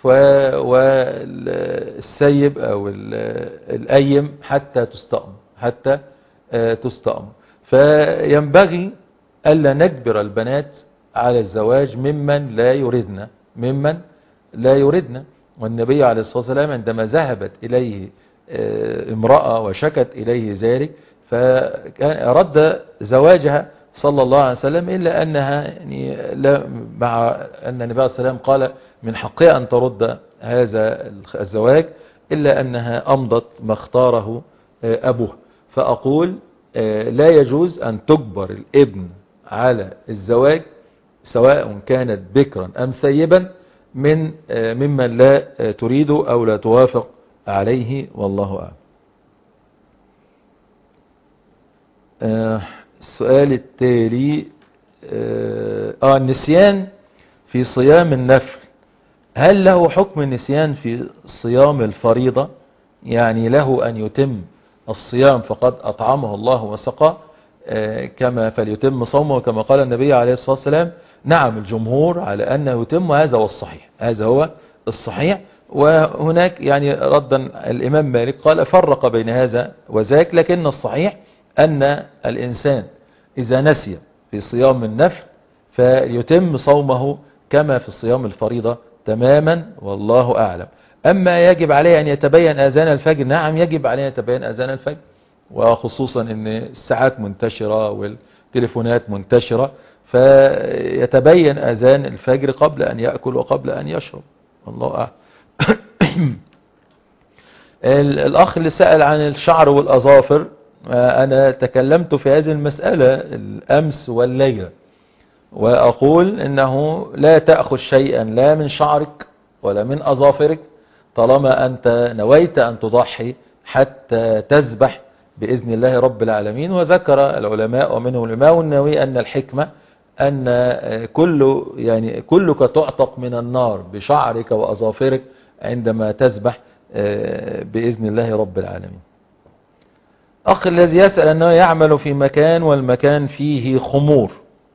والسيب أو الأيم حتى تستأم، حتى تستأم. فينبغي ألا نجبر البنات على الزواج ممن لا يردن، ممن لا يردن. والنبي عليه الصلاة والسلام عندما ذهبت إليه امرأة وشكت إليه ذلك فكان رد زواجها صلى الله عليه وسلم، إلا أنها يعني لا، مع أن النبي عليه الصلاة والسلام قال من حقها أن ترد هذا الزواج، إلا أنها أمضت ما اختاره أبوه. فأقول لا يجوز أن تجبر الابن على الزواج سواء كانت بكرا أم ثيبا من ممن لا تريد أو لا توافق عليه، والله أعلم. آه السؤال التالي آه النسيان في صيام النفل، هل له حكم النسيان في صيام الفريضة؟ يعني له أن يتم الصيام فقد أطعمه الله وسقاه كما فليتم صومه كما قال النبي عليه الصلاة والسلام، نعم الجمهور على أنه يتم، هذا هو الصحيح، هذا هو الصحيح. وهناك يعني ردا الإمام مالك قال فرق بين هذا وذاك، لكن الصحيح أن الإنسان إذا نسي في صيام النفل فيتم صومه كما في الصيام الفريضة تماما، والله أعلم. أما يجب عليه أن يتبين آذان الفجر، نعم يجب عليه أن يتبين آذان الفجر، وخصوصا أن الساعات منتشرة والتليفونات منتشرة، فيتبين آذان الفجر قبل أن يأكل وقبل أن يشرب، الله أعلم. الأخ اللي سأل عن الشعر والأظافر، أنا تكلمت في هذه المسألة الأمس والليلة، وأقول إنه لا تأخذ شيئا لا من شعرك ولا من أظافرك طالما أنت نويت أن تضحي حتى تذبح بإذن الله رب العالمين. وذكر العلماء ومنهم الإمام النووي أن الحكمة أن كل يعني كلك تعتق من النار بشعرك وأظافرك عندما تذبح بإذن الله رب العالمين. أخ الذي يسأل أنه يعمل في مكان والمكان فيه خمور،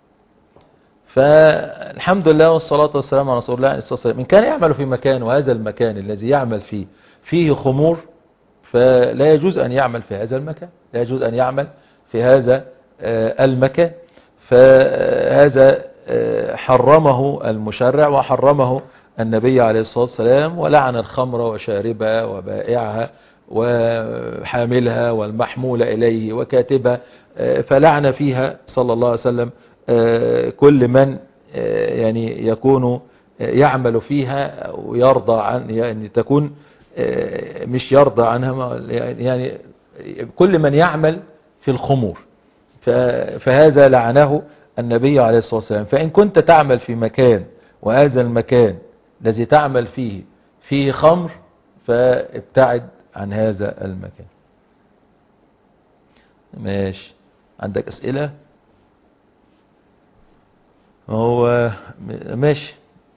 فالحمد لله والصلاة والسلام على رسول الله عليه الصلاة والسلام، إن كان يعمل في مكان وهذا المكان الذي يعمل فيه فيه خمور فلا يجوز أن يعمل في هذا المكان، لا يجوز أن يعمل في هذا المكان، فهذا حرمه المشرع وحرمه النبي عليه الصلاة والسلام، ولعن الخمر وشاربها وبائعها وحاملها والمحمول إليه وكاتبها، فلعن فيها صلى الله عليه وسلم كل من يعني يكون يعمل فيها ويرضى عن، يعني تكون مش يرضى عنها، يعني كل من يعمل في الخمور، فهذا لعنه النبي عليه الصلاة والسلام. فإن كنت تعمل في مكان وهذا المكان الذي تعمل فيه فيه خمر فابتعد عن هذا المكان. ماشي، عندك أسئلة؟ هو ماشي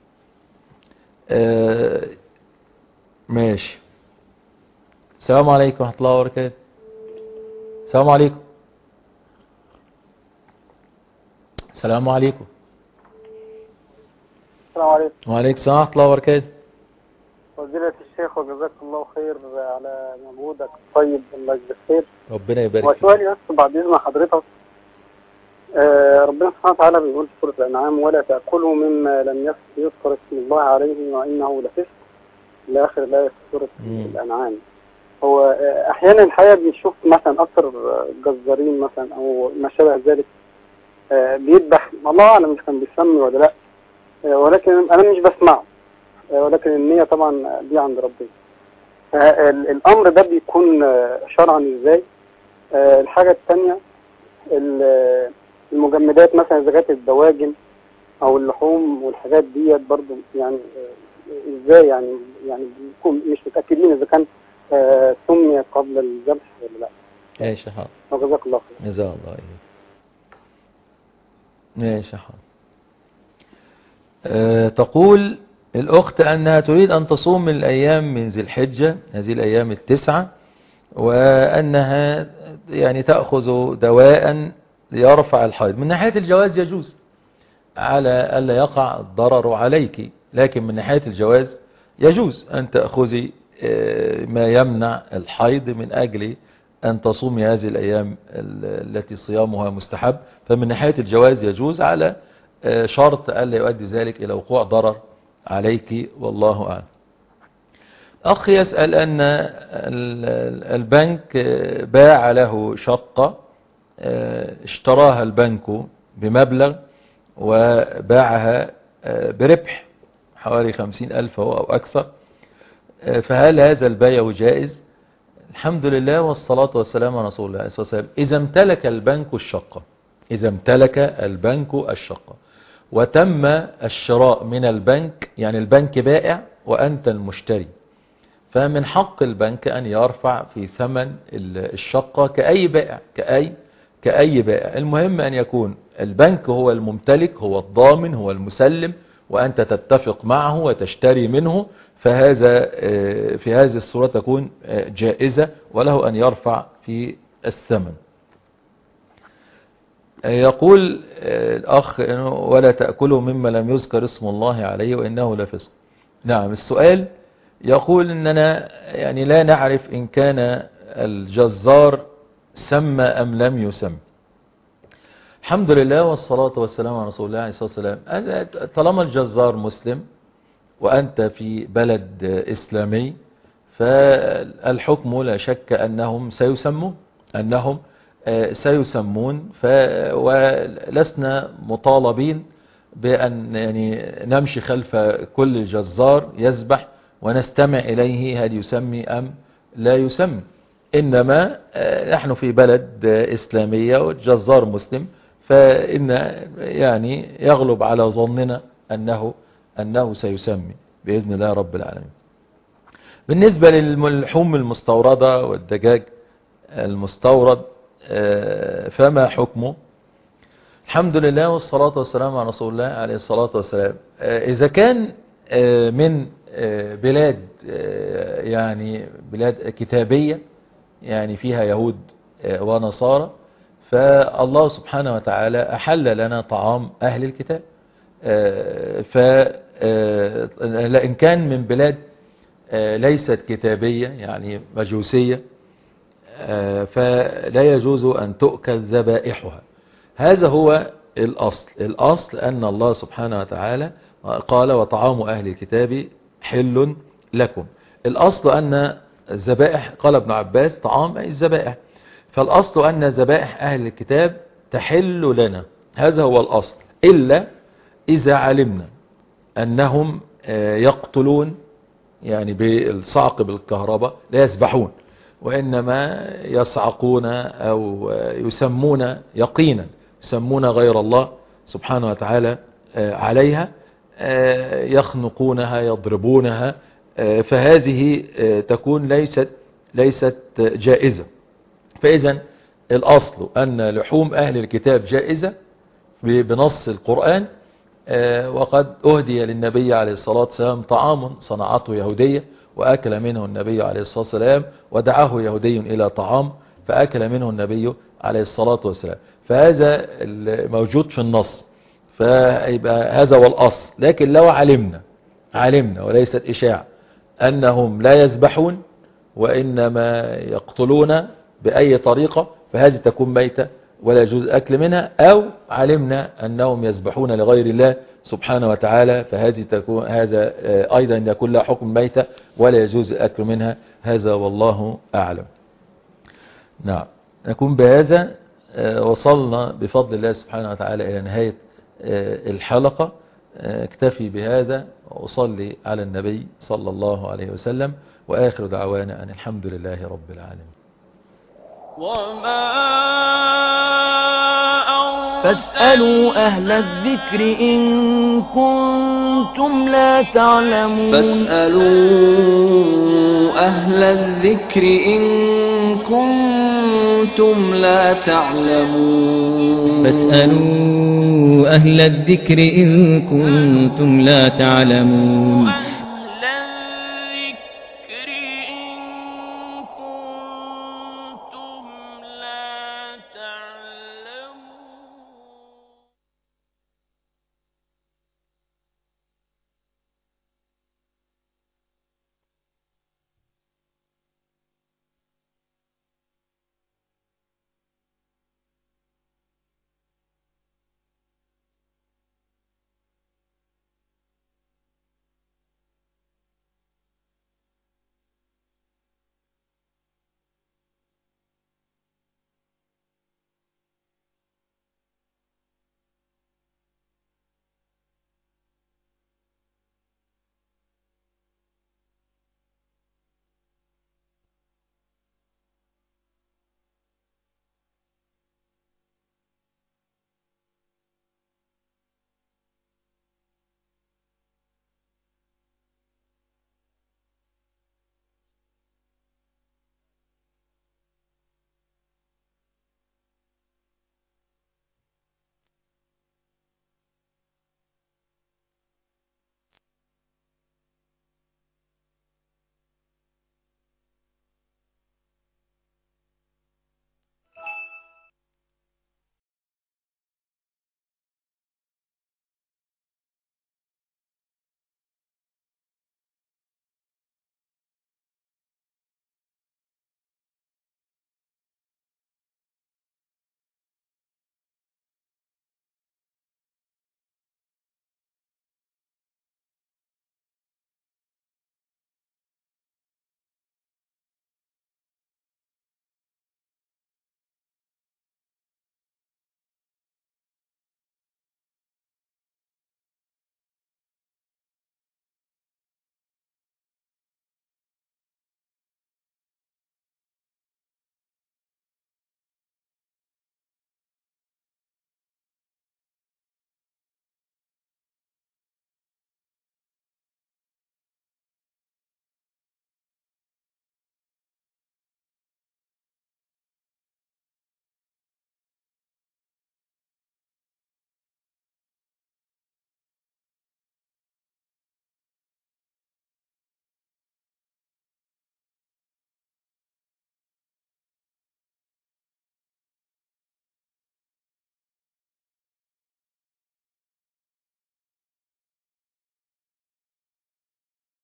آه ماشي. السلام عليكم ورحمة الله وبركاته. السلام عليكم. السلام عليكم. السلام عليكم. وعليكم السلام ورحمة الله وبركاته. فضيلة الشيخ وجزاك الله خير على مجهودك الطيب، الله يجزيك خير. ربنا يبارك فيك. وسؤالي بس بعد إذن حضرتك، آه ربنا سبحانه وتعالى بيقول في سورة الأنعام: ولا تأكلوا مما لم يذكر اسم الله عليه وإنه لفسق، إلى آخر الآية في سورة الأنعام. هو آه أحيانا الحقيقة بنشوف مثلا أكثر جزارين مثلا أو ما شابه ذلك آه بيذبح، الله أعلم إذا كان بيسمي ولا لأ، آه ولكن أنا مش بسمعه، آه ولكن النية طبعا دي عند ربنا. آه الأمر ده بيكون آه شرعا إزاي؟ آه الحاجة الثانية المجمدات مثلا إذا كانت الدواجن أو اللحوم والحاجات ديت برضو، يعني إزاي يعني يعني بيكون مش متأكدين إذا كان آه سمي قبل الذبح ولا لا. ماشي حاضر. وجزاك الله خير. جزاك الله خير. ماشي حاضر. أه تقول الأخت أنها تريد أن تصوم من الأيام من ذي الحجة، هذه الأيام التسعة، وأنها يعني تأخذ دواء ليرفع الحيض. من ناحية الجواز يجوز على ألا يقع الضرر عليك، لكن من ناحية الجواز يجوز أن تأخذي ما يمنع الحيض من أجل أن تصومي هذه الأيام التي صيامها مستحب. فمن ناحية الجواز يجوز على شرط ألا يؤدي ذلك إلى وقوع ضرر عليك، والله أعلم. أخ يسأل أن البنك باع له شقة اشتراها البنك بمبلغ وباعها بربح حوالي خمسين ألف أو أكثر، فهل هذا البيع جائز؟ الحمد لله والصلاة والسلام على رسول الله عليه الصلاة والسلام. إذا امتلك البنك الشقة إذا امتلك البنك الشقة وتم الشراء من البنك، يعني البنك بائع وأنت المشتري، فمن حق البنك أن يرفع في ثمن الشقة كأي بائع كأي كأي بائع. المهم أن يكون البنك هو الممتلك، هو الضامن، هو المسلم، وأنت تتفق معه وتشتري منه، فهذا في هذه الصورة تكون جائزة وله أن يرفع في الثمن. يقول الأخ ولا تأكلوا مما لم يذكر اسم الله عليه وإنه لفسق. نعم، السؤال يقول إننا يعني لا نعرف إن كان الجزار سمى أم لم يسمى. الحمد لله والصلاة والسلام على رسول الله عليه الصلاة والسلام. طالما الجزار مسلم وأنت في بلد إسلامي فالحكم لا شك أنهم سيسمون أنهم سيسمون ولسنا مطالبين بأن يعني نمشي خلف كل جزار يذبح ونستمع إليه هل يسمي أم لا يسمي، إنما نحن في بلد إسلامية والجزار مسلم، فإن يعني يغلب على ظننا أنه أنه سيسمي بإذن الله رب العالمين. بالنسبة للحوم المستوردة والدجاج المستورد فما حكمه؟ الحمد لله والصلاة والسلام على رسول الله عليه الصلاة والسلام. إذا كان من بلاد يعني بلاد كتابية يعني فيها يهود ونصارى فالله سبحانه وتعالى أحل لنا طعام أهل الكتاب. فإن كان من بلاد ليست كتابية يعني مجوسية فلا يجوز أن تؤكل ذبائحها. هذا هو الأصل. الأصل أن الله سبحانه وتعالى قال وطعام أهل الكتاب حل لكم. الأصل أن الذبائح قال ابن عباس طعام أي الذبائح، فالأصل أن ذبائح أهل الكتاب تحل لنا، هذا هو الأصل، إلا إذا علمنا أنهم يقتلون يعني بالصعق بالكهرباء لا يسبحون وإنما يصعقون أو يسمون يقينا يسمون غير الله سبحانه وتعالى عليها، يخنقونها يضربونها، فهذه تكون ليست ليست جائزة. فإذا الأصل أن لحوم أهل الكتاب جائزة بنص القرآن، وقد أهدي للنبي عليه الصلاة والسلام طعام صنعته يهودية وأكل منه النبي عليه الصلاة والسلام، ودعاه يهودي إلى طعام فأكل منه النبي عليه الصلاة والسلام، فهذا موجود في النص، فيبقى هذا هو الأصل. لكن لو علمنا علمنا وليست إشاعة أنهم لا يذبحون وإنما يقتلون بأي طريقة فهذه تكون ميتة ولا يجوز أكل منها، أو علمنا أنهم يذبحون لغير الله سبحانه وتعالى فهذه تكون هذا أيضا يكون لها حكم ميتة ولا يجوز الأكل منها. هذا والله أعلم. نعم، نكون بهذا وصلنا بفضل الله سبحانه وتعالى إلى نهاية الحلقة. اكتفي بهذا وأصلي على النبي صلى الله عليه وسلم، وآخر دعوانا أن الحمد لله رب العالمين. وما فاسألوا أهل الذكر إن كنتم لا تعلمون. فاسألوا أهل الذكر إن كنتم لا تعلمون. فاسألوا أهل الذكر إن كنتم لا تعلمون.